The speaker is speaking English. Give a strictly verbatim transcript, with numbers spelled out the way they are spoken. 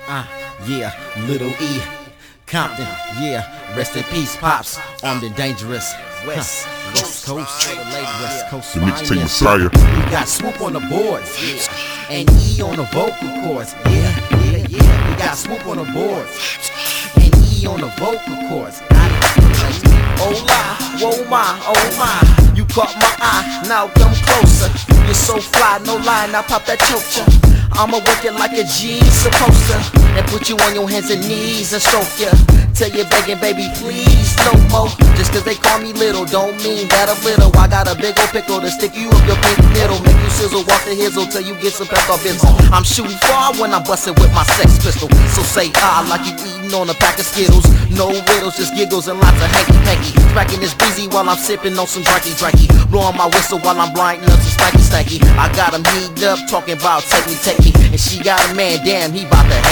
Uh, yeah, Little E, Compton, yeah, rest in peace, Pops, armed and dangerous. West, huh. West Coast, West Coast, the mixtape Messiah. We got Swoop on the boards, yeah, and E on the vocal cords, yeah, yeah, yeah. We got Swoop on the boards, and E on the vocal cords. Oh my, whoa my, oh my, you caught my eye, now come closer. You're so fly, no lie, now pop that choker. I'ma work it like a G's supposed to, and put you on your hands and knees and stroke ya. Tell you begging, baby, please, no more. Just cause they call me little, don't mean that I'm little. I got a big old pickle to stick you up your pink middle. Make you sizzle, walk the hizzle till you get some pepper bits. I'm shooting far when I'm busting with my sex pistol. So say ah like you eating on a pack of Skittles. No riddles, just giggles and lots of hanky-panky. Smacking this breezy while I'm sipping on some dranky-dranky. Blowing my whistle while I'm blinding up some stanky-stanky. I got him heated up, talking about take me, take me. And she got a man, damn, he bout to